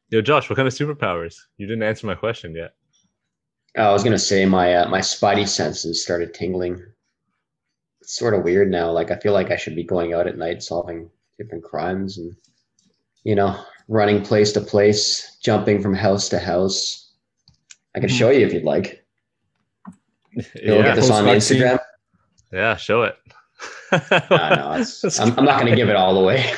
Yo, Josh, what kind of superpowers? You didn't answer my question yet. I was gonna say my spidey senses started tingling. It's sort of weird now. Like I feel like I should be going out at night solving different crimes and you know running place to place, jumping from house to house. I can show you if you'd like. We'll get Yeah, this Post on the vaccine. Instagram. yeah, show it. No, I'm not gonna give it all away.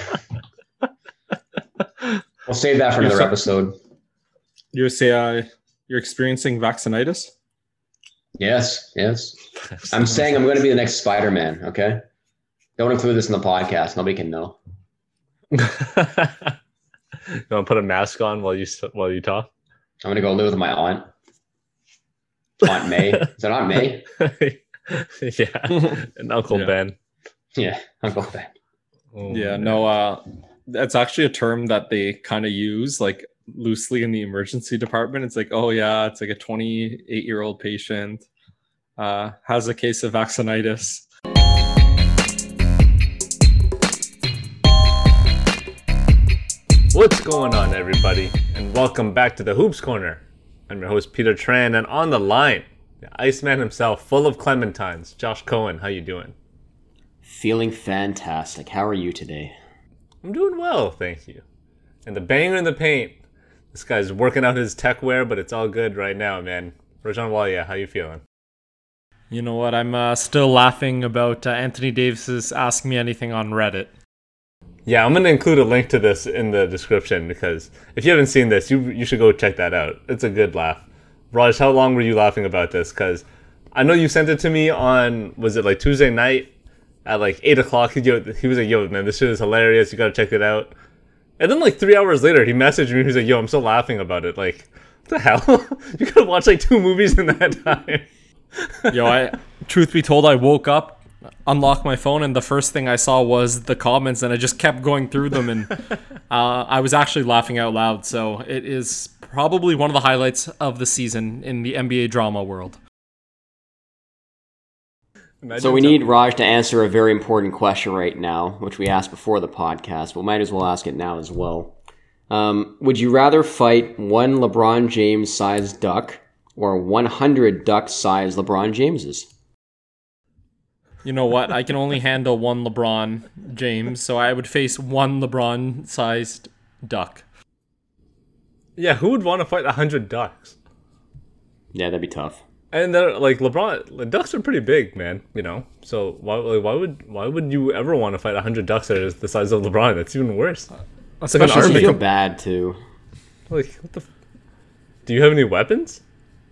We'll save that for You're, another sa- episode. you say you're experiencing vaccinitis? Yes, yes. I'm saying I'm going to be the next Spider-Man. Okay. Don't include this in the podcast. Nobody can know. You want to put a mask on while you talk? I'm going to go live with my Aunt May. Is that Aunt May? Yeah, and Uncle Yeah. Ben. Yeah, Uncle Ben. Oh, Yeah, man. no, that's actually a term that they kind of use like loosely in the emergency department. It's like, oh yeah, it's like a 28-year-old patient has a case of vaccinitis. What's going on, everybody? And welcome back to the Hoops Corner. I'm your host, Peter Tran, and on the line, the Iceman himself, full of clementines, Josh Cohen. How you doing? Feeling fantastic. How are you today? I'm doing well, thank you. And the banger in the paint. This guy's working out his tech wear, but it's all good right now, man. Rajan Walia, how you feeling? You know what? I'm still laughing about Anthony Davis's Ask Me Anything on Reddit. Yeah, I'm going to include a link to this in the description because if you haven't seen this, you should go check that out. It's a good laugh. Raj, how long were you laughing about this? Because I know you sent it to me on, was it like Tuesday night at like 8 o'clock? He was like, yo, man, this shit is hilarious. You got to check it out. And then like 3 hours later, he messaged me. He was like, yo, I'm still laughing about it. Like, what the hell? You could have watched like 2 movies in that time. Truth be told, I woke up, unlocked my phone, and the first thing I saw was the comments, and I just kept going through them, and I was actually laughing out loud. So it is probably one of the highlights of the season in the NBA drama world. So we need Raj to answer a very important question right now, which we asked before the podcast, but might as well ask it now as well. Would you rather fight one LeBron James-sized duck or 100 duck-sized LeBron Jameses? You know what? I can only handle one LeBron James, so I would face one LeBron-sized duck. Yeah, who would want to fight 100 ducks? Yeah, that'd be tough. And they're like LeBron, the ducks are pretty big, man. You know, so why would you ever want to fight 100 ducks that are the size of LeBron? That's even worse. That's like an Especially I army. feel bad, too. Like, what the? Do you have any weapons?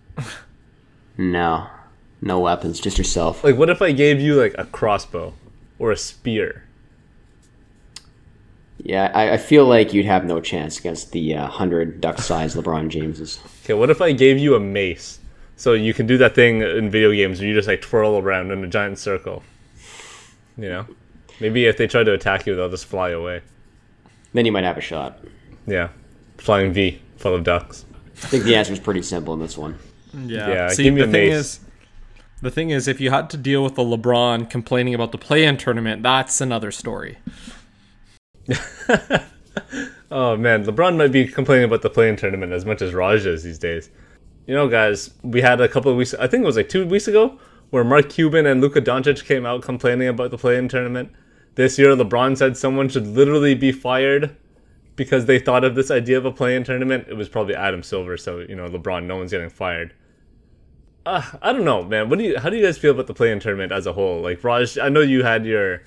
No. No weapons, just yourself. Like, what if I gave you like a crossbow or a spear? Yeah, I feel like you'd have no chance against the 100 duck-sized LeBron Jameses. Okay, what if I gave you a mace? So you can do that thing in video games where you just like twirl around in a giant circle. You know, maybe if they try to attack you, they'll just fly away. Then you might have a shot. Yeah, flying V full of ducks. I think the answer is pretty simple in this one. Yeah, See, give me the a thing mace. the thing is, if you had to deal with the LeBron complaining about the play-in tournament, that's another story. Oh man, LeBron might be complaining about the play-in tournament as much as Raj is these days. You know, guys, we had a couple of weeks, I think it was like 2 weeks ago, where Mark Cuban and Luka Doncic came out complaining about the play-in tournament. This year, LeBron said someone should literally be fired because they thought of this idea of a play-in tournament. It was probably Adam Silver, so, you know, LeBron, no one's getting fired. I don't know, man. How do you guys feel about the play-in tournament as a whole? Like, Raj, I know you had your,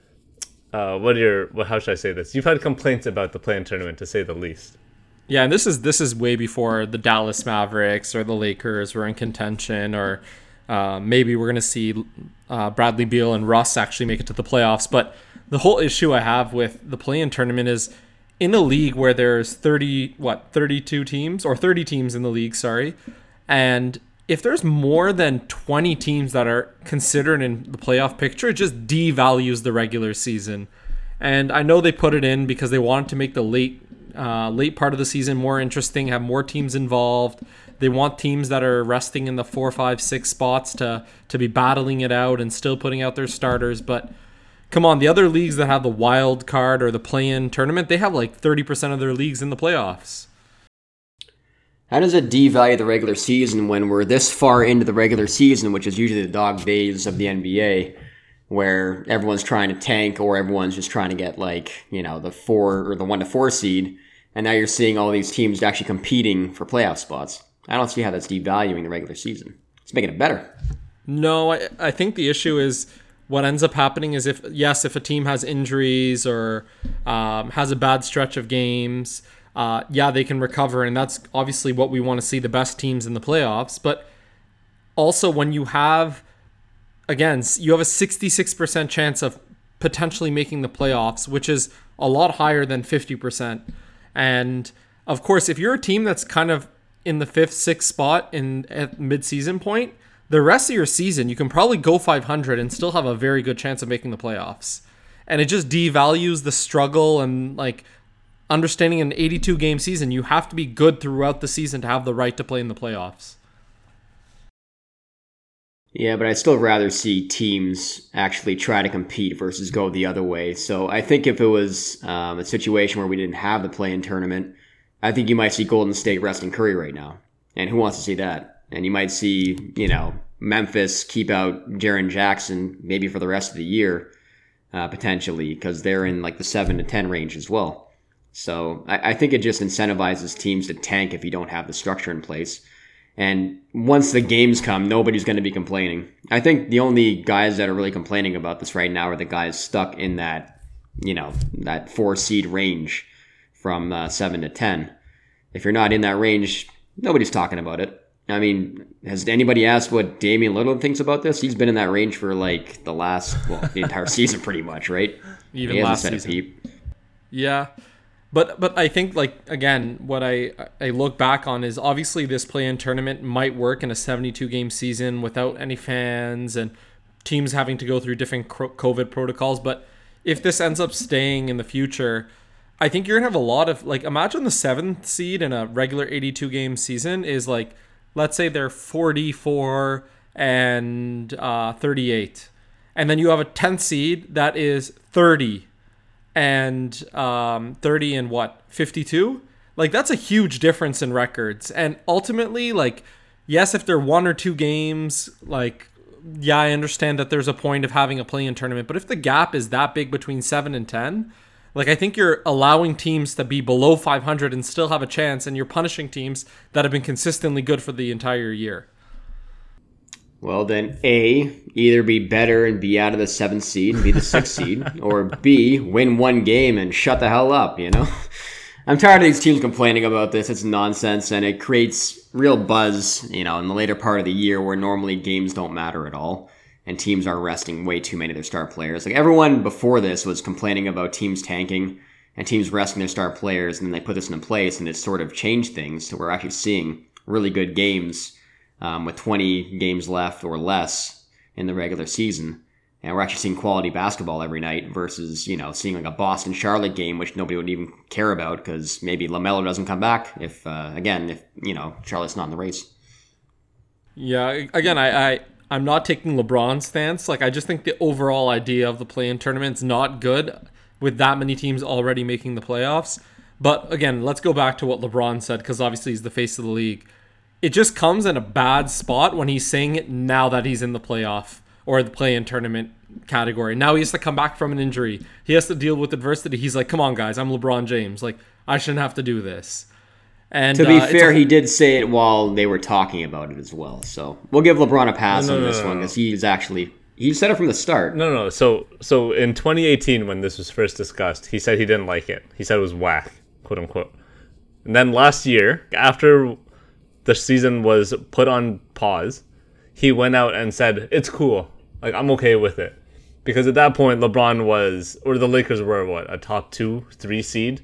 how should I say this? You've had complaints about the play-in tournament, to say the least. Yeah, and this is way before the Dallas Mavericks or the Lakers were in contention, or maybe we're going to see Bradley Beal and Russ actually make it to the playoffs. But the whole issue I have with the play-in tournament is in a league where there's 32 teams, or 30 teams in the league, sorry, and if there's more than 20 teams that are considered in the playoff picture, it just devalues the regular season. And I know they put it in because they wanted to make the late part of the season more interesting, have more teams involved. They want teams that are resting in the 4, 5, 6 spots to be battling it out and still putting out their starters. But come on, the other leagues that have the wild card or the play-in tournament, they have like 30% of their leagues in the playoffs. How does it devalue the regular season when we're this far into the regular season, which is usually the dog days of the NBA, where everyone's trying to tank or everyone's just trying to get the 4 or the 1 to 4 seed, and now you're seeing all these teams actually competing for playoff spots. I don't see how that's devaluing the regular season. It's making it better. No, I think the issue is what ends up happening is if a team has injuries or has a bad stretch of games, they can recover, and that's obviously what we want to see, the best teams in the playoffs. But also when you have a 66% chance of potentially making the playoffs, which is a lot higher than 50%. And of course, if you're a team that's kind of in the 5th, 6th spot at mid-season point, the rest of your season, you can probably go 500 and still have a very good chance of making the playoffs. And it just devalues the struggle and understanding an 82 game season. You have to be good throughout the season to have the right to play in the playoffs. Yeah, but I'd still rather see teams actually try to compete versus go the other way. So I think if it was a situation where we didn't have the play-in tournament, I think you might see Golden State resting Curry right now. And who wants to see that? And you might see, Memphis keep out Jaren Jackson maybe for the rest of the year, potentially, because they're in the 7 to 10 range as well. So I think it just incentivizes teams to tank if you don't have the structure in place. And once the games come, nobody's going to be complaining. I think the only guys that are really complaining about this right now are the guys stuck in that 4 seed range from 7 to 10. If you're not in that range, nobody's talking about it. I mean, has anybody asked what Damian Lillard thinks about this? He's been in that range for the entire season pretty much, right? Even last season. Yeah. But I think, again, what I look back on is obviously this play-in tournament might work in a 72-game season without any fans and teams having to go through different COVID protocols. But if this ends up staying in the future, I think you're going to have a lot of, imagine the 7th seed in a regular 82-game season is, let's say they're 44 and 38. And then you have a 10th seed that is 30 and 30 and 52? That's a huge difference in records. And ultimately, yes, if they're 1 or 2 games, I understand that there's a point of having a play-in tournament. But if the gap is that big between 7 and 10, I think you're allowing teams to be below 500 and still have a chance, and you're punishing teams that have been consistently good for the entire year. Well, then A, either be better and be out of the 7th seed and be the 6th seed, or B, win 1 game and shut the hell up, I'm tired of these teams complaining about this. It's nonsense, and it creates real buzz, in the later part of the year where normally games don't matter at all, and teams are resting way too many of their star players. Everyone before this was complaining about teams tanking and teams resting their star players, and then they put this in place, and it sort of changed things. So we're actually seeing really good games with 20 games left or less in the regular season. And we're actually seeing quality basketball every night versus, seeing a Boston-Charlotte game, which nobody would even care about because maybe LaMelo doesn't come back if Charlotte's not in the race. Yeah, again, I'm not taking LeBron's stance. I just think the overall idea of the play-in tournament's not good with that many teams already making the playoffs. But again, let's go back to what LeBron said, because obviously he's the face of the league. It just comes in a bad spot when he's saying it now that he's in the playoff or the play-in tournament category. Now he has to come back from an injury. He has to deal with adversity. He's like, come on, guys, I'm LeBron James. I shouldn't have to do this. And to be fair, he did say it while they were talking about it as well. So we'll give LeBron a pass on this one because he said it from the start. No. So in 2018, when this was first discussed, he said he didn't like it. He said it was whack, quote unquote. And then last year, after the season was put on pause, he went out and said, it's cool. I'm okay with it. Because at that point, LeBron was, or the Lakers were, a top 2, 3 seed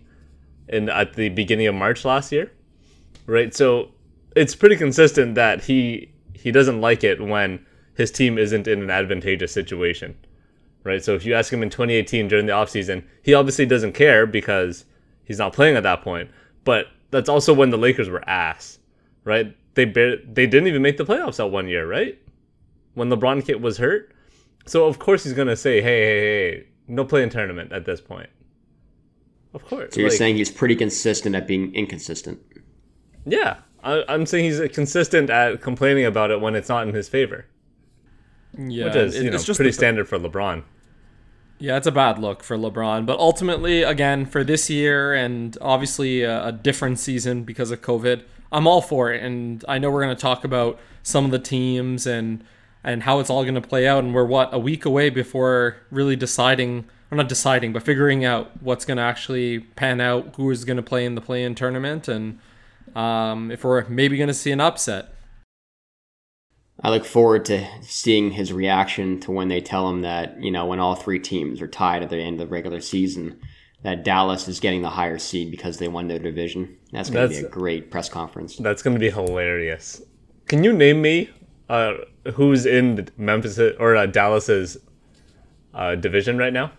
at the beginning of March last year, right? So it's pretty consistent that he doesn't like it when his team isn't in an advantageous situation, right? So if you ask him in 2018 during the offseason, he obviously doesn't care because he's not playing at that point. But that's also when the Lakers were ass, right? They didn't even make the playoffs that 1 year, right? When LeBron was hurt. So of course he's gonna say, hey, no play-in tournament at this point. Of course. So you're saying he's pretty consistent at being inconsistent. Yeah, I'm saying he's consistent at complaining about it when it's not in his favor, Yeah, which is it's just pretty standard for LeBron. Yeah, it's a bad look for LeBron. But ultimately, again, for this year and obviously a different season because of COVID, I'm all for it. And I know we're going to talk about some of the teams and how it's all going to play out. And we're, a week away before really deciding, or not deciding, but figuring out what's going to actually pan out, who is going to play in the play-in tournament, and if we're maybe going to see an upset. I look forward to seeing his reaction to when they tell him that, when all three teams are tied at the end of the regular season, that Dallas is getting the higher seed because they won their division. That's going to be a great press conference. That's going to be hilarious. Can you name me who's in Memphis or Dallas's division right now?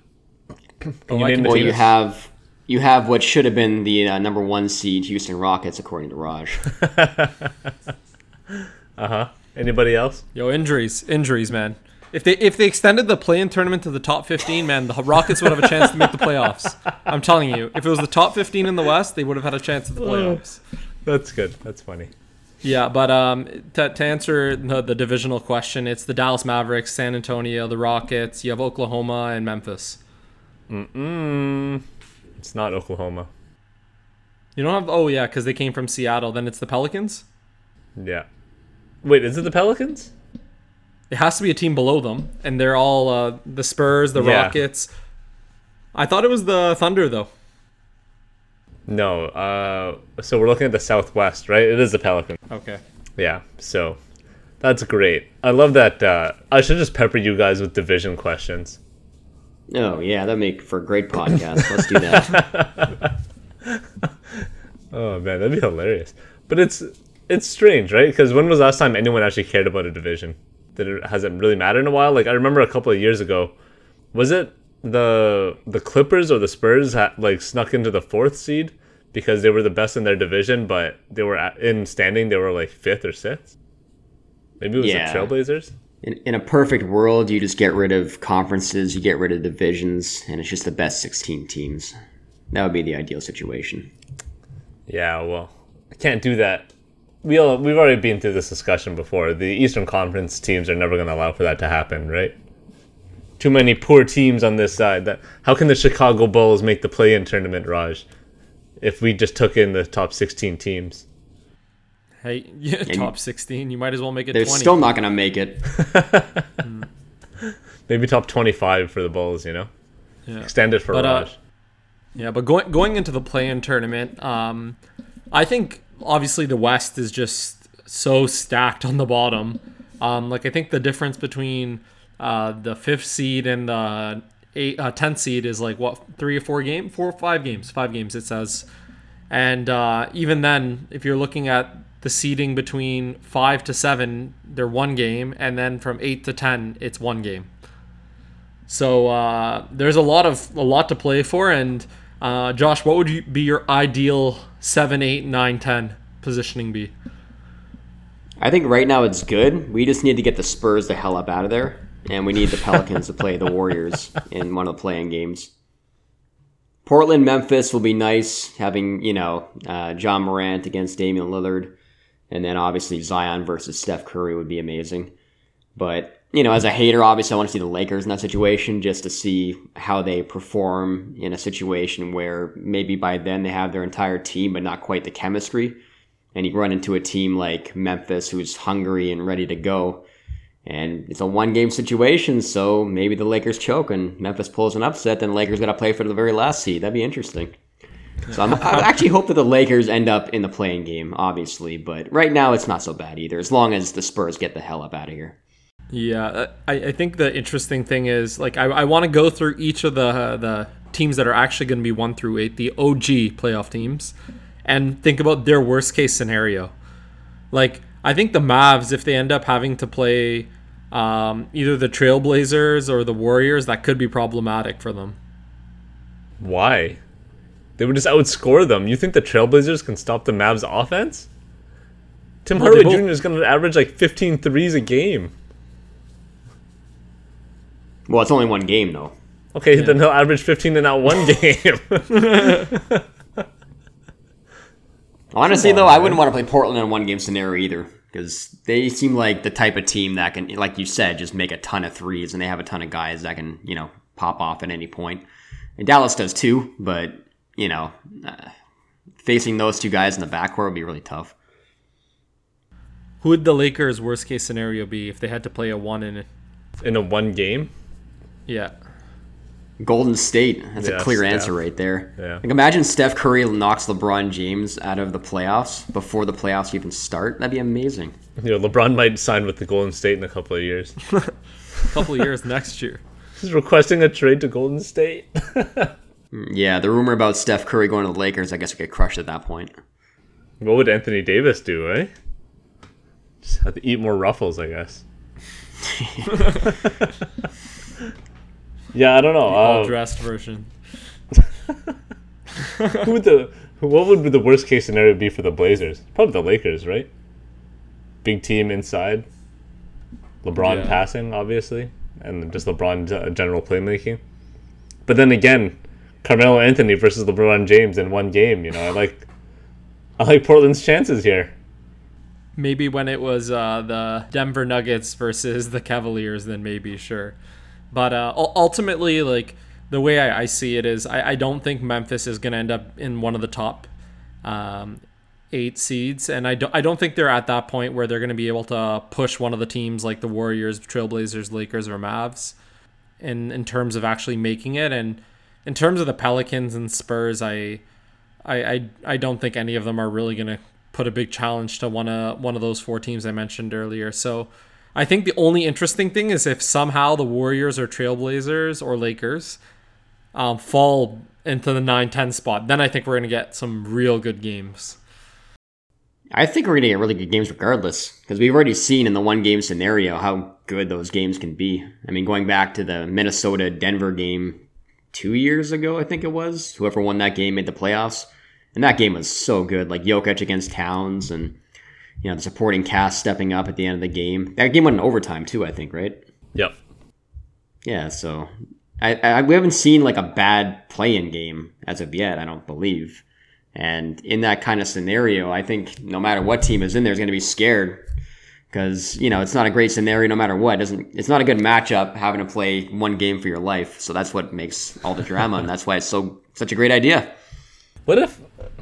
You have what should have been the number 1 seed, Houston Rockets, according to Raj. Anybody else? Yo, injuries, man. If they extended the play-in tournament to the top 15, man, the Rockets would have a chance to make the playoffs. I'm telling you, if it was the top 15 in the West, they would have had a chance at the playoffs. That's good. That's funny. Yeah, but to answer the divisional question, it's the Dallas Mavericks, San Antonio, the Rockets. You have Oklahoma and Memphis. It's not Oklahoma. You don't have... Oh, yeah, because they came from Seattle. Then it's the Pelicans? Yeah. Wait, is it the Pelicans? It has to be a team below them, and they're all the Spurs, the Rockets. I thought it was the Thunder, though. No. So we're looking at the Southwest, right? It is the Pelicans. Okay. Yeah, so that's great. I love that. I should just pepper you guys with division questions. Oh, yeah, that'd make for a great podcast. Let's do that. Oh, man, that'd be hilarious. But it's strange, right? Because when was the last time anyone actually cared about a division? Has it really mattered in a while? Like, I remember a couple of years ago, was it the Clippers or the Spurs snuck into the 4th seed because they were the best in their division, but they were in standing, they were like 5th or 6th? Maybe it was the Trailblazers? In a perfect world, you just get rid of conferences, you get rid of divisions, and it's just the best 16 teams. That would be the ideal situation. Yeah, well, I can't do that. We've already been through this discussion before. The Eastern Conference teams are never going to allow for that to happen, right? Too many poor teams on this side. How can the Chicago Bulls make the play-in tournament, Raj, if we just took in the top 16 teams? Hey, top 16. You might as well make it 20. They're still not going to make it. Maybe top 25 for the Bulls, Yeah. Extend it for Raj. But going into the play-in tournament, I think obviously the West is just so stacked on the bottom. I think the difference between the 5th seed and the 10th seed is 3 or 4 games? 4 or 5 games? 5 games, it says. And even then, if you're looking at the seeding between 5 to 7, they're 1 game, and then from 8 to 10, it's 1 game. So there's a lot to play for. And Josh, what would be your ideal 7, 8, 9, 10 positioning be? I think right now it's good. We just need to get the Spurs the hell up out of there, and we need the Pelicans to play the Warriors in one of the playing games. Portland, Memphis will be nice, having John Morant against Damian Lillard, and then obviously Zion versus Steph Curry would be amazing. But as a hater, obviously I want to see the Lakers in that situation, just to see how they perform in a situation where maybe by then they have their entire team, but not quite the chemistry. And you run into a team like Memphis who's hungry and ready to go. And it's a 1-game situation, so maybe the Lakers choke and Memphis pulls an upset, then the Lakers got to play for the very last seed. That'd be interesting. So I actually hope that the Lakers end up in the playing game, obviously. But right now it's not so bad either, as long as the Spurs get the hell up out of here. Yeah, I think the interesting thing is, I want to go through each of the teams that are actually going to be 1 through 8, the OG playoff teams, and think about their worst case scenario. I think the Mavs, if they end up having to play either the Trailblazers or the Warriors, that could be problematic for them. Why? They would just outscore them. You think the Trailblazers can stop the Mavs' offense? Tim Hardaway Jr. is going to average 15 threes a game. Well, it's only 1 game, though. Okay, then he'll average 15 in that 1 game. Honestly, though, I wouldn't want to play Portland in a one-game scenario either, because they seem like the type of team that can, like you said, just make a ton of threes, and they have a ton of guys that can, pop off at any point. And Dallas does too, but, facing those two guys in the backcourt would be really tough. Who would the Lakers' worst case scenario be if they had to play a one in a one game? Yeah. Golden State. That's a clear Steph. answer right there. Yeah. Like, imagine Steph Curry knocks LeBron James out of the playoffs before the playoffs even start. That'd be amazing. LeBron might sign with the Golden State in a couple of years. Couple of years next year. He's requesting a trade to Golden State. Yeah, the rumor about Steph Curry going to the Lakers, I guess, would get crushed at that point. What would Anthony Davis do, eh? Just have to eat more Ruffles, I guess. Yeah, I don't know. All dressed version. What would the worst case scenario be for the Blazers? Probably the Lakers, right? Big team inside. LeBron passing, obviously, and just LeBron general playmaking. But then again, Carmelo Anthony versus LeBron James in one game. I like Portland's chances here. Maybe when it was the Denver Nuggets versus the Cavaliers, then maybe, sure. But ultimately, like, the way I see it is I don't think Memphis is going to end up in one of the top 8 seeds. And I don't think they're at that point where they're going to be able to push one of the teams like the Warriors, Trailblazers, Lakers, or Mavs in terms of actually making it. And in terms of the Pelicans and Spurs, I don't think any of them are really going to put a big challenge to one of those 4 teams I mentioned earlier. So I think the only interesting thing is if somehow the Warriors or Trailblazers or Lakers fall into the 9-10 spot, then I think we're going to get some real good games. I think we're going to get really good games regardless, because we've already seen in the one-game scenario how good those games can be. I mean, going back to the Minnesota-Denver game 2 years ago, I think it was, whoever won that game made the playoffs. And that game was so good, like Jokic against Towns and, the supporting cast stepping up at the end of the game. That game went in overtime too, I think, right? Yep. Yeah, so we haven't seen like a bad play-in game as of yet, I don't believe. And in that kind of scenario, I think no matter what team is in there is going to be scared because, it's not a great scenario no matter what. It's not a good matchup having to play one game for your life. So that's what makes all the drama, and that's why it's such a great idea. What if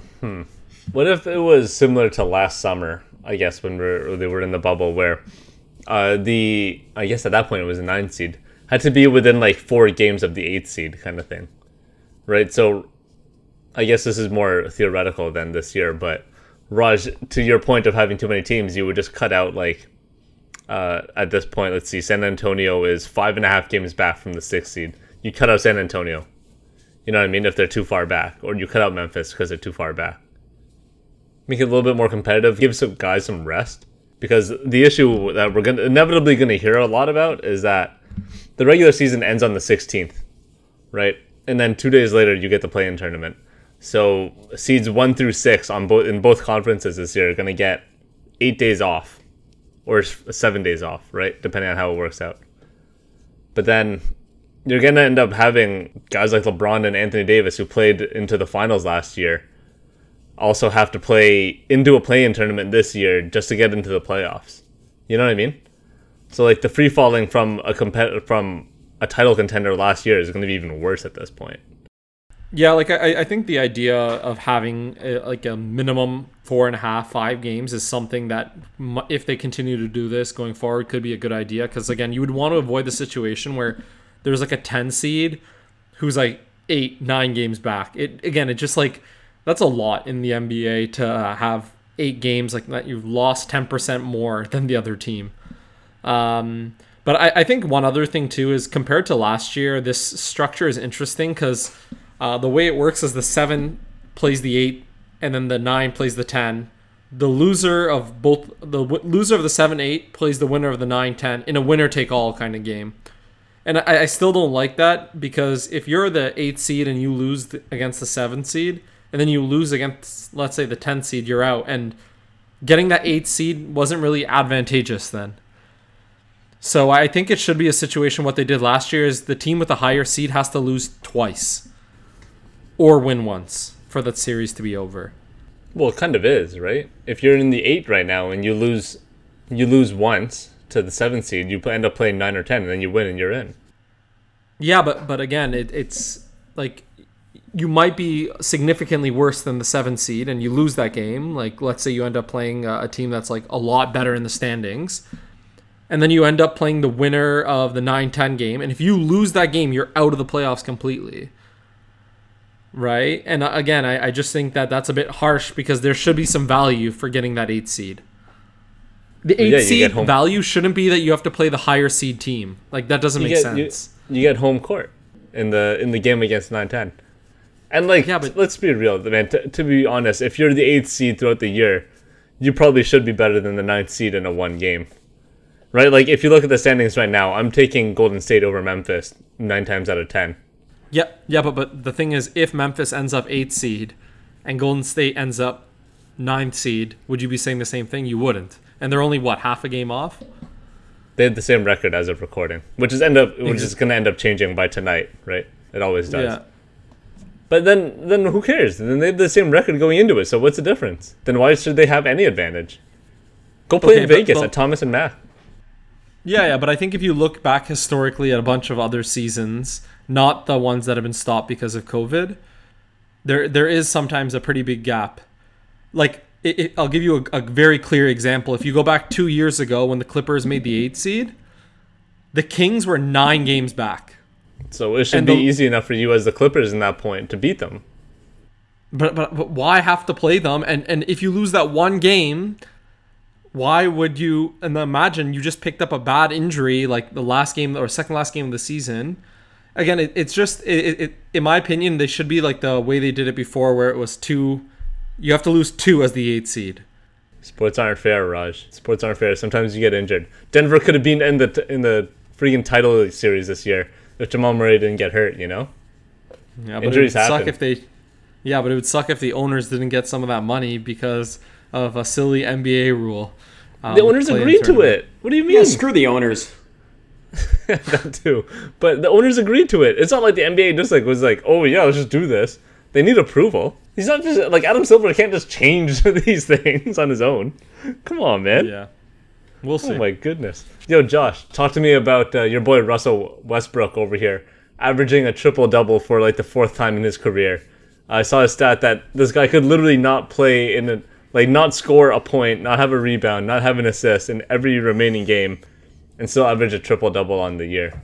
it was similar to last summer, I guess, when they were in the bubble, where I guess at that point it was a 9 seed, had to be within like 4 games of the 8 seed kind of thing, right? So I guess this is more theoretical than this year, but Raj, to your point of having too many teams, you would just cut out like at this point, let's see, San Antonio is 5.5 games back from the 6th seed. You cut out San Antonio. You know what I mean? If they're too far back. Or you cut out Memphis because they're too far back. Make it a little bit more competitive. Give some guys some rest. Because the issue that we're inevitably going to hear a lot about is that the regular season ends on the 16th. Right? And then 2 days later, you get the play-in tournament. So seeds 1 through 6 in both conferences this year are going to get 8 days off. Or 7 days off, right? Depending on how it works out. But then you're going to end up having guys like LeBron and Anthony Davis, who played into the finals last year, also have to play into a play-in tournament this year just to get into the playoffs. You know what I mean? So like the free falling from a title contender last year is going to be even worse at this point. Yeah, like I think the idea of having a minimum 4.5, 5 games is something that if they continue to do this going forward could be a good idea. Because again, you would want to avoid the situation where there's like a 10 seed who's like 8, 9 games back. It just like, that's a lot in the NBA to have 8 games like that. You've lost 10% more than the other team. But I think one other thing too is compared to last year, this structure is interesting because the way it works is the 7 plays the 8 and then the 9 plays the 10. The loser of the 7-8 plays the winner of the 9-10 in a winner-take-all kind of game. And I still don't like that because if you're the 8th seed and you lose against the 7th seed, and then you lose against, let's say, the 10th seed, you're out. And getting that 8th seed wasn't really advantageous then. So I think it should be a situation, what they did last year is the team with the higher seed has to lose twice or win once for that series to be over. Well, it kind of is, right? If you're in the 8 right now and you lose once to the 7th seed, you end up playing 9 or 10, and then you win and you're in. Yeah, but again, it's like you might be significantly worse than the 7th seed and you lose that game. Like, let's say you end up playing a team that's like a lot better in the standings, and then you end up playing the winner of the 9-10 game, and if you lose that game, you're out of the playoffs completely. Right? And again, I just think that that's a bit harsh because there should be some value for getting that 8th seed. The 8th seed value shouldn't be that you have to play the higher seed team. Like, that doesn't make sense. You get home court in the game against 9-10. And like, yeah, but let's be real, man. To be honest, if you're the 8th seed throughout the year, you probably should be better than the 9th seed in a one game. Right? Like, if you look at the standings right now, I'm taking Golden State over Memphis 9 times out of 10. Yeah, but the thing is, if Memphis ends up 8th seed and Golden State ends up 9th seed, would you be saying the same thing? You wouldn't. And they're only, half a game off? They have the same record as of recording, which is going to end up changing by tonight, right? It always does. Yeah. But then who cares? Then they have the same record going into it, so what's the difference? Then why should they have any advantage? Go play in Vegas at Thomas and Mack. Yeah, but I think if you look back historically at a bunch of other seasons, not the ones that have been stopped because of COVID, there is sometimes a pretty big gap. Like, I'll give you a very clear example. If you go back 2 years ago when the Clippers made the 8th seed, the Kings were 9 games back. So it should be easy enough for you as the Clippers in that point to beat them. But why have to play them? And if you lose that one game, why would you? And imagine you just picked up a bad injury like the last game or second last game of the season. Again, it's just in my opinion, they should be like the way they did it before, where it was 2. You have to lose 2 as the 8th seed. Sports aren't fair, Raj. Sports aren't fair. Sometimes you get injured. Denver could have been in the freaking title series this year if Jamal Murray didn't get hurt. You know. Yeah, but injuries happen. But it would suck if the owners didn't get some of that money because of a silly NBA rule. The owners agreed to it. What do you mean? Yeah, screw the owners. That too. But the owners agreed to it. It's not like the NBA just was like, oh yeah, let's just do this. They need approval. He's not just like Adam Silver can't just change these things on his own. Come on, man. Yeah. We'll see. Oh my goodness. Yo, Josh, talk to me about your boy Russell Westbrook over here, averaging a triple-double for like the 4th time in his career. I saw a stat that this guy could literally not play not score a point, not have a rebound, not have an assist in every remaining game, and still average a triple-double on the year.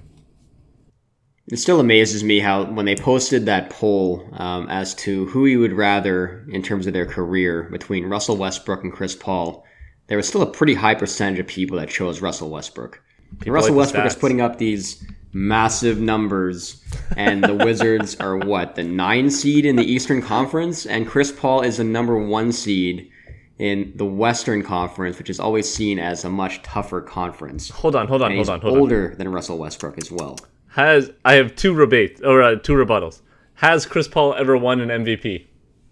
It still amazes me how when they posted that poll as to who you would rather in terms of their career between Russell Westbrook and Chris Paul, there was still a pretty high percentage of people that chose Russell Westbrook. Russell Westbrook is putting up these massive numbers, and the Wizards are the 9 seed in the Eastern Conference, and Chris Paul is the number 1 seed in the Western Conference, which is always seen as a much tougher conference. Hold on. Older than Russell Westbrook as well. I have two rebuttals. Has Chris Paul ever won an MVP?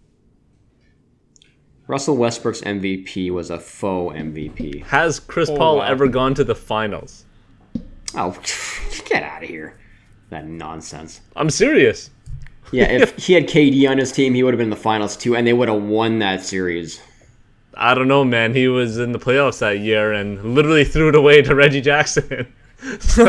Russell Westbrook's MVP was a faux MVP. Has Chris Paul ever gone to the finals? Oh, get out of here. That nonsense. I'm serious. Yeah, if he had KD on his team, he would have been in the finals too, and they would have won that series. I don't know, man. He was in the playoffs that year and literally threw it away to Reggie Jackson. So,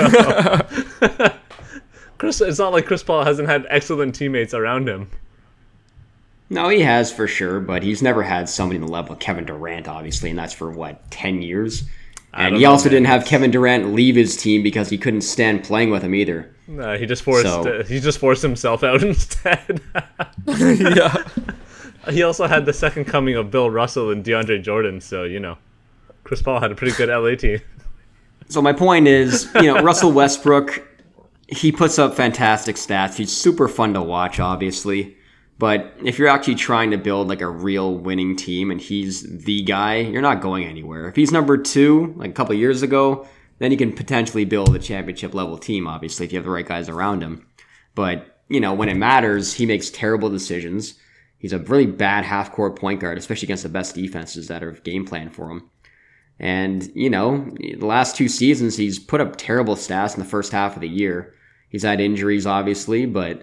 it's not like Chris Paul hasn't had excellent teammates around him. No, he has for sure, but he's never had somebody in the level of Kevin Durant, obviously, and that's for, 10 years? And he also didn't have Kevin Durant leave his team because he couldn't stand playing with him either. No, he just forced himself out instead. Yeah. He also had the second coming of Bill Russell and DeAndre Jordan, so, Chris Paul had a pretty good LA team. So my point is, Russell Westbrook, he puts up fantastic stats. He's super fun to watch, obviously. But if you're actually trying to build a real winning team and he's the guy, you're not going anywhere. If he's number 2, a couple of years ago, then you can potentially build a championship level team, obviously, if you have the right guys around him. But, when it matters, he makes terrible decisions. He's a really bad half-court point guard, especially against the best defenses that are game plan for him. And, the last 2 seasons, he's put up terrible stats in the first half of the year. He's had injuries, obviously, but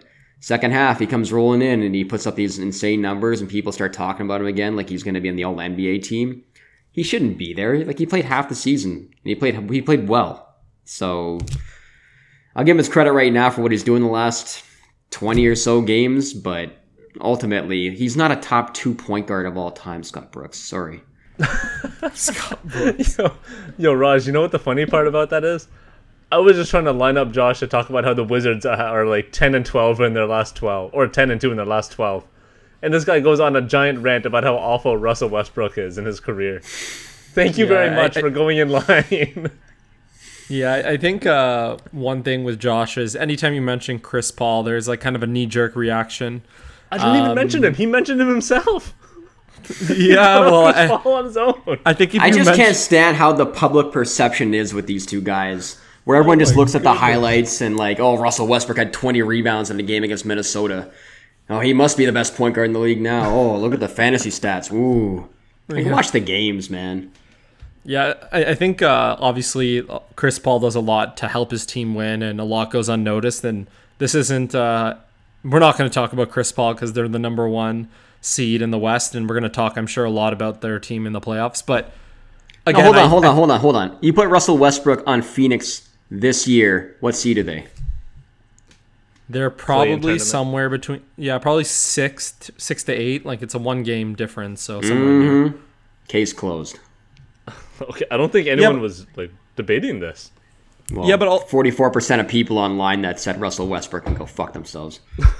Second half, he comes rolling in and he puts up these insane numbers and people start talking about him again like he's going to be in the All-NBA team. He shouldn't be there. Like, he played half the season and he played well. So I'll give him his credit right now for what he's doing the last 20 or so games, but ultimately, he's not a top 2 point guard of all time, Scott Brooks. Sorry. Scott Brooks. Yo, Raj, you know what the funny part about that is? I was just trying to line up Josh to talk about how the Wizards are like 10-12 in their last 12, or 10-2 in their last 12. And this guy goes on a giant rant about how awful Russell Westbrook is in his career. Thank you very much for going in line. Yeah, I think one thing with Josh is anytime you mention Chris Paul, there's like kind of a knee-jerk reaction. I didn't even mention him. He mentioned him himself. Yeah, well, Paul on his own. I think if I you just mention- can't stand how the public perception is with these two guys, where everyone just looks at the highlights and like, oh, Russell Westbrook had 20 rebounds in the game against Minnesota. Oh, he must be the best point guard in the league now. Oh, look at the fantasy stats. Ooh. Like, watch the games, man. Yeah, I think obviously Chris Paul does a lot to help his team win, and a lot goes unnoticed. And this isn't. We're not going to talk about Chris Paul because they're the number 1 seed in the West, and we're going to talk, I'm sure, a lot about their team in the playoffs. But again, hold on. You put Russell Westbrook on Phoenix this year. What seed are they? They're probably somewhere between, probably 6 to 8. Like, it's a 1-game difference, so somewhere near. Case closed. Okay, I don't think anyone was like debating this. Well, yeah, but 44% of people online that said Russell Westbrook can go fuck themselves.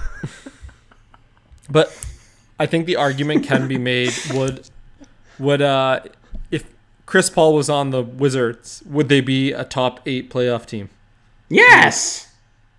But I think the argument can be made: would if Chris Paul was on the Wizards, would they be a top 8 playoff team? Yes.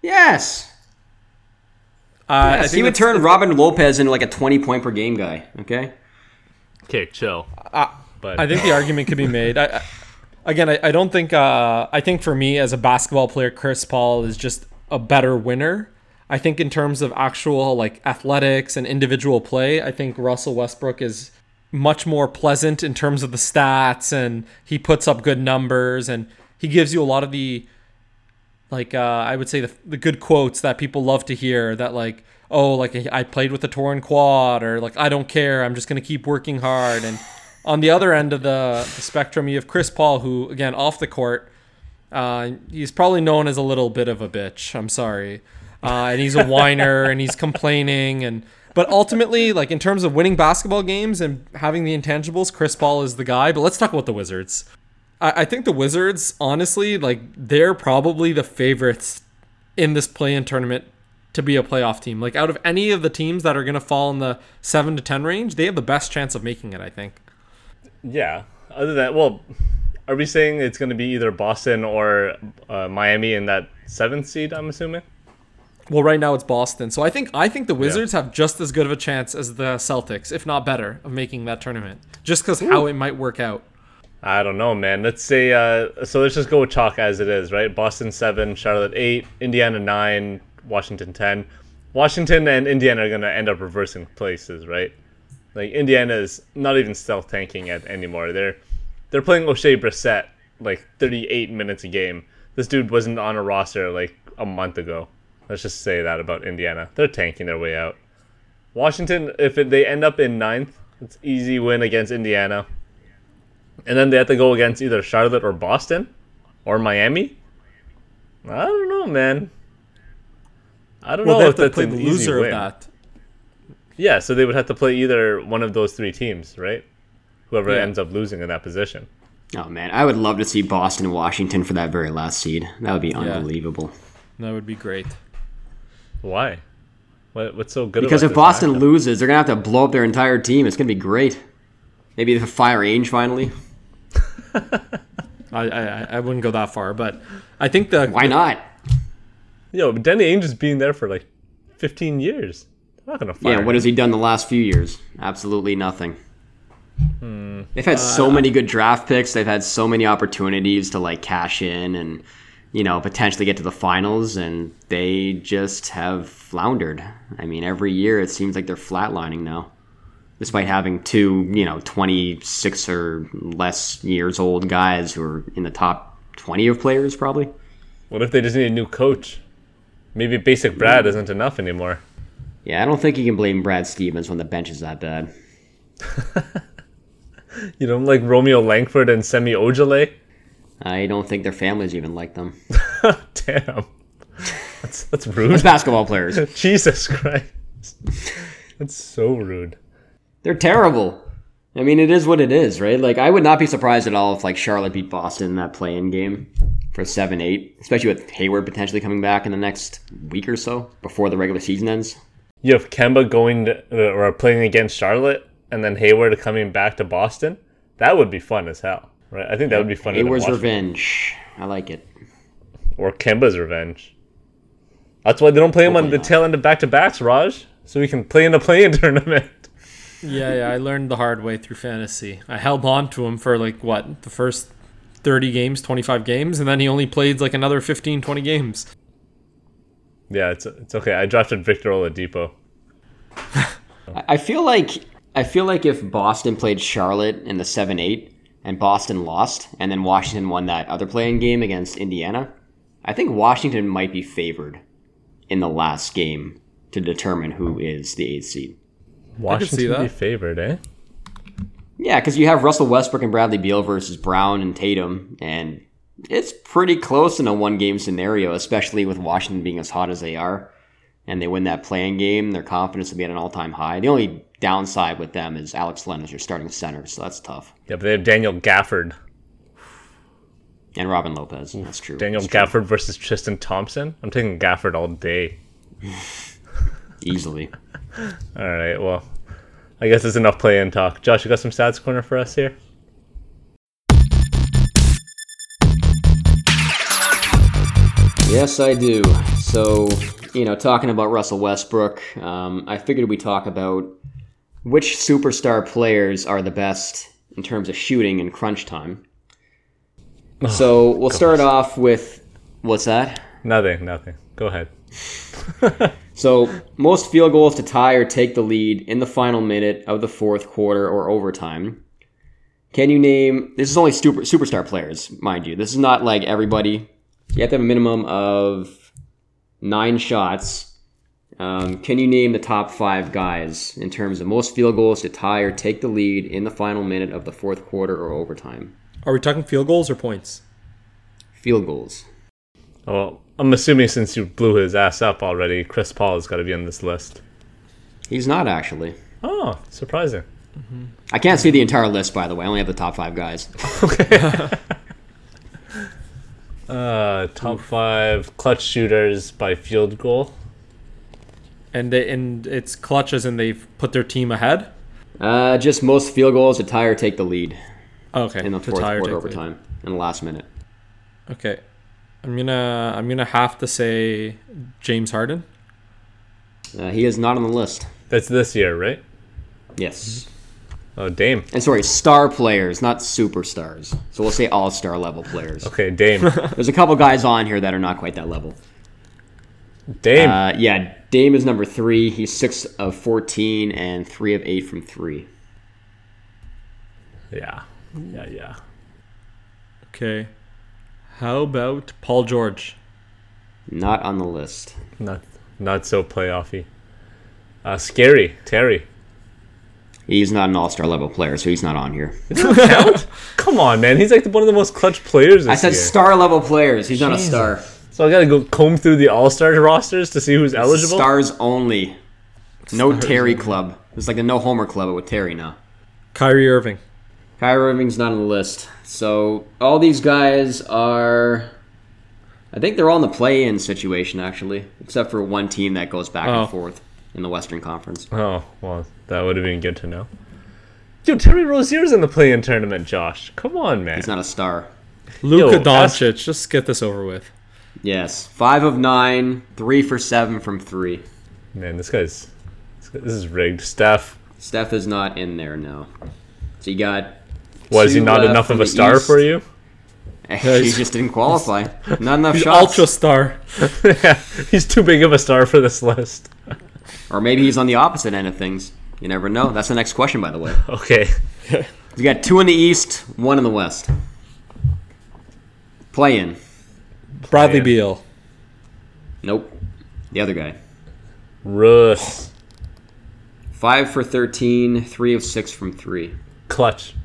I think he would turn Robin Lopez into like a 20-point per game guy. Okay, chill. But I think the argument could be made. I don't think. I think for me as a basketball player, Chris Paul is just a better winner. I think in terms of actual like athletics and individual play, I think Russell Westbrook is much more pleasant in terms of the stats, and he puts up good numbers, and he gives you a lot of the, like, I would say the good quotes that people love to hear, that like, oh, like I played with a torn quad, or like, I don't care, I'm just going to keep working hard. And on the other end of the spectrum, you have Chris Paul, who, again, off the court, he's probably known as a little bit of a bitch. I'm sorry. And he's a whiner, and he's complaining. But ultimately, like, in terms of winning basketball games and having the intangibles, Chris Paul is the guy. But let's talk about the Wizards. I think the Wizards, honestly, like, they're probably the favorites in this play-in tournament to be a playoff team. Like, out of any of the teams that are going to fall in the 7 to 10 range, they have the best chance of making it, I think. Yeah. Other than, well, are we saying it's going to be either Boston or Miami in that 7th seed, I'm assuming? Well, right now it's Boston. So I think the Wizards have just as good of a chance as the Celtics, if not better, of making that tournament. Just because how it might work out. I don't know, man. Let's say, so let's just go with chalk as it is, right? Boston 7, Charlotte 8, Indiana 9, Washington 10. Washington and Indiana are going to end up reversing places, right? Like, Indiana is not even stealth tanking anymore. They're playing O'Shea Brissett like 38 minutes a game. This dude wasn't on a roster like a month ago. Let's just say that about Indiana. They're tanking their way out. Washington, if they end up in 9th, it's easy win against Indiana. And then they have to go against either Charlotte or Boston or Miami. I don't know, man. I don't know if that's an easy win. That. Yeah, so they would have to play either one of those 3 teams, right? Whoever ends up losing in that position. Oh, man. I would love to see Boston and Washington for that very last seed. That would be unbelievable. That would be great. Why? What's so good because about if Boston loses, they're going to have to blow up their entire team. It's going to be great. Maybe they'll fire Ainge finally. I wouldn't go that far, but I think Why not? Yo, but Danny Ainge has been there for like 15 years. They're not going to fire him. What has he done the last few years? Absolutely nothing. They've had so many good draft picks. They've had so many opportunities to like cash in and, potentially get to the finals, and they just have floundered. I mean, every year it seems like they're flatlining now, despite having 2, 26 or less years old guys who are in the top 20 of players probably. What if they just need a new coach? Maybe basic Brad isn't enough anymore. Yeah, I don't think you can blame Brad Stevens when the bench is that bad. You don't like Romeo Langford and Semi Ojale? I don't think their families even like them. Damn. That's rude. As basketball players. Jesus Christ. That's so rude. They're terrible. I mean, it is what it is, right? Like, I would not be surprised at all if, like, Charlotte beat Boston in that play-in game for 7-8, especially with Hayward potentially coming back in the next week or so before the regular season ends. You have Kemba going or playing against Charlotte, and then Hayward coming back to Boston. That would be fun as hell, right? I think that would be fun. Hayward's revenge. I like it. Or Kemba's revenge. That's why they don't play him on the tail end of back-to-backs, Raj. So we can play in the play-in tournament. Yeah, I learned the hard way through fantasy. I held on to him for the first 30 games, 25 games, and then he only played like another 15, 20 games. Yeah, it's okay. I drafted Victor Oladipo. I feel like if Boston played Charlotte in the 7-8 and Boston lost, and then Washington won that other play-in game against Indiana, I think Washington might be favored in the last game to determine who is the 8th seed. Washington would be favored, eh? Yeah, because you have Russell Westbrook and Bradley Beal versus Brown and Tatum, and it's pretty close in a one-game scenario, especially with Washington being as hot as they are, and they win that play-in game. Their confidence will be at an all-time high. The only downside with them is Alex Len is your starting center, so that's tough. Yeah, but they have Daniel Gafford. And Robin Lopez, that's true. Daniel Gafford versus Tristan Thompson? I'm taking Gafford all day. Easily. All right, well, I guess it's enough play-in talk. Josh, you got some stats corner for us here? Yes, I do. So, talking about Russell Westbrook, I figured we'd talk about which superstar players are the best in terms of shooting in crunch time. So we'll start off with, what's that? Nothing. Go ahead. So most field goals to tie or take the lead in the final minute of the fourth quarter or overtime. Can you name, this is only superstar players, mind you. This is not like everybody. You have to have a minimum of 9 shots. Can you name the top 5 guys in terms of most field goals to tie or take the lead in the final minute of the fourth quarter or overtime? Are we talking field goals or points? Field goals. Well, I'm assuming since you blew his ass up already, Chris Paul has got to be on this list. He's not, actually. Oh, surprising. Mm-hmm. I can't see the entire list, by the way. I only have the top 5 guys. Okay. Top 5 clutch shooters by field goal. And it's clutch as in they've put their team ahead? Just most field goals to tie or take the lead. Okay. In the fourth quarter overtime, in the last minute. Okay. I'm gonna have to say James Harden. He is not on the list. That's this year, right? Yes. Oh, Dame. And sorry, star players, not superstars. So we'll say all-star level players. Okay, Dame. There's a couple guys on here that are not quite that level. Dame. Yeah, Dame is number 3. He's 6 of 14 and 3 of 8 from 3. Yeah. Okay. How about Paul George? Not on the list. Not so playoffy. Scary Terry. He's not an all-star level player, so he's not on here. Count? Come on, man. He's like one of the most clutch players this I said year. star level players. He's not a star. So I gotta go comb through the all-star rosters to see who's eligible? Stars only. No Terry club. It's like the no homer club with Terry now. Kyrie Irving. Kyrie Irving's not on the list. So all these guys are, I think they're all in the play-in situation, actually, except for one team that goes back and forth in the Western Conference. Oh, well, that would have been good to know. Dude, Terry Rozier's in the play-in tournament, Josh. Come on, man. He's not a star. Luka Doncic. Just get this over with. Yes. 5 of 9, 3 for 7 from 3. Man, this is rigged. Steph is not in there, no. So you got... Was he not enough of a star for you? He just didn't qualify. Not enough He's shots. ultra star. Yeah, he's too big of a star for this list. Or maybe he's on the opposite end of things. You never know. That's the next question, by the way. Okay. You got 2 in the East, 1 in the West. Play-in. Bradley Beal. Nope. The other guy. Russ. 5 for 13, 3 of 6 from 3. Clutch.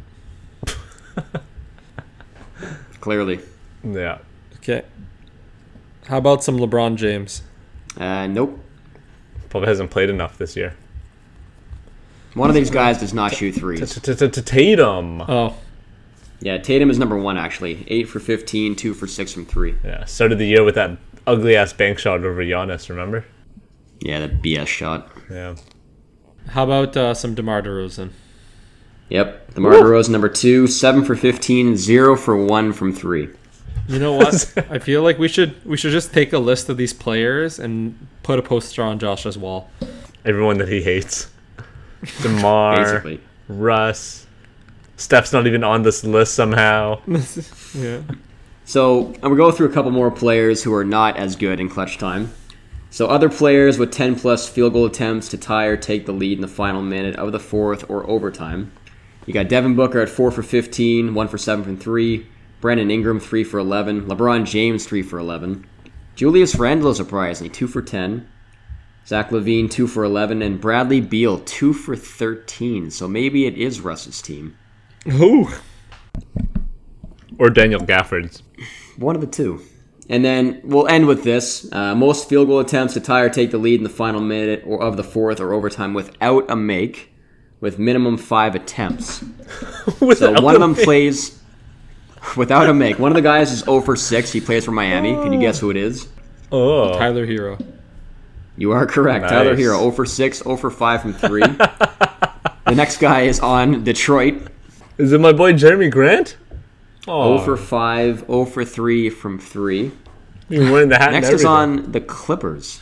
Clearly. Yeah. Okay. How about some LeBron James? Nope. Probably hasn't played enough this year. One of these guys does not shoot threes. Tatum. Oh, Yeah, Tatum is number 1, actually. 8 for 15, 2 for 6 from 3. Yeah, started the year with that ugly-ass bank shot over Giannis, remember? Yeah, that BS shot. Yeah. how about some DeMar DeRozan? Yep. DeMar DeRozan, number 2, 7 for 15, 0 for 1 from 3. You know what? I feel like we should just take a list of these players and put a poster on Josh's wall. Everyone that he hates. DeMar, Basically. Russ. Steph's not even on this list somehow. Yeah. So, I'm going to go through a couple more players who are not as good in clutch time. So, other players with 10-plus field goal attempts to tie or take the lead in the final minute of the fourth or overtime. You got Devin Booker at 4 for 15, 1 for 7 from 3. Brandon Ingram, 3 for 11. LeBron James, 3 for 11. Julius Randle, surprisingly, 2 for 10. Zach LaVine, 2 for 11. And Bradley Beal, 2 for 13. So maybe it is Russ's team. Ooh. Or Daniel Gafford's. One of the two. And then we'll end with this. Most field goal attempts to tie or take the lead in the final minute or of the fourth or overtime without a make, with minimum 5 attempts. So one of them plays without a make. One of the guys is 0 for 6. He plays for Miami. Can you guess who it is? Oh. Tyler Hero. You are correct. Nice. Tyler Hero, 0 for 6, 0 for 5 from 3. The next guy is on Detroit. Is it my boy Jeremy Grant? 0 for 5, 0 for 3 from 3. You're wearing the hat. Next and is everything. on the Clippers.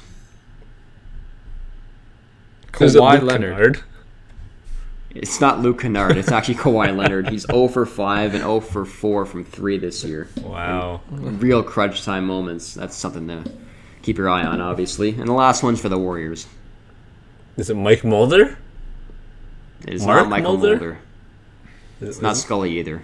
Is it Kawhi Luke Leonard. Kennard? It's not Luke Kennard. It's actually Kawhi Leonard. He's 0 for 5 and 0 for 4 from 3 this year. Wow. Real crunch time moments. That's something to keep your eye on, obviously. And the last one's for the Warriors. Is it Mike Mulder? It is Mark not Michael Mulder? Mulder. It's not Scully either.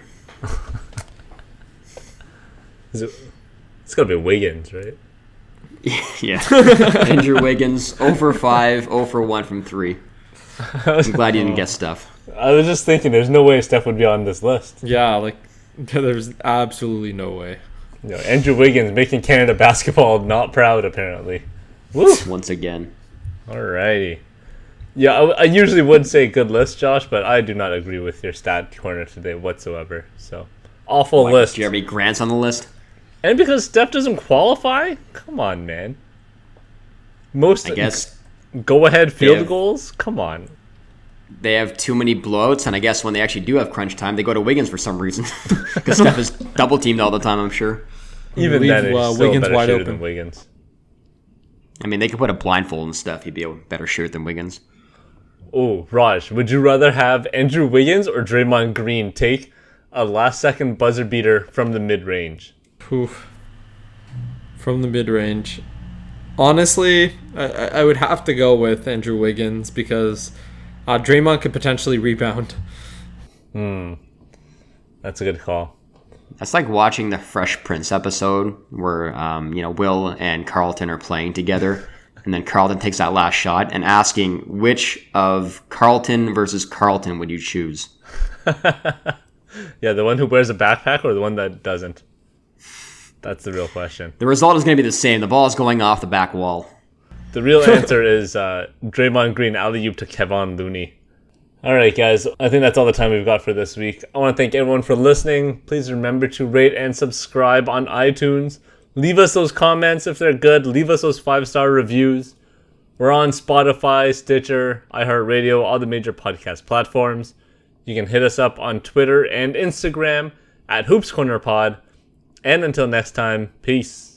Is it? It's gotta be Wiggins, right? Yeah. Andrew Wiggins, 0 for 5, 0 for 1 from 3. I'm glad you didn't guess stuff. I was just thinking, there's no way Steph would be on this list. Yeah, like there's absolutely no way. You know, Andrew Wiggins making Canada basketball not proud, apparently. Woo! Once again. Alrighty. Yeah, I usually would say good list, Josh, but I do not agree with your stat corner today whatsoever. So, awful Like, list. Jeremy Grant's on the list? And because Steph doesn't qualify? Come on, man. Most I guess go-ahead field Yeah. goals? Come on. they have too many blowouts, and I guess when they actually do have crunch time, they go to Wiggins for some reason. Because Steph is double-teamed all the time, I'm sure. Even Leave, then, he's still Wiggins a better wide shooter open. than Wiggins. I mean, they could put a blindfold and stuff. He'd be a better shooter than Wiggins. Oh, Raj, would you rather have Andrew Wiggins or Draymond Green take a last-second buzzer beater from the mid-range? Oof. From the mid-range. Honestly, I would have to go with Andrew Wiggins because Draymond could potentially rebound. That's a good call. That's like watching the Fresh Prince episode where, Will and Carlton are playing together. And then Carlton takes that last shot and asking which of Carlton versus Carlton would you choose? Yeah, the one who wears a backpack or the one that doesn't? That's the real question. The result is going to be the same. The ball is going off the back wall. The real answer is Draymond Green alley-oop to Kevon Looney. All right, guys. I think that's all the time we've got for this week. I want to thank everyone for listening. Please remember to rate and subscribe on iTunes. Leave us those comments if they're good. Leave us those 5-star reviews. We're on Spotify, Stitcher, iHeartRadio, all the major podcast platforms. You can hit us up on Twitter and Instagram at Hoops Corner Pod. And until next time, peace.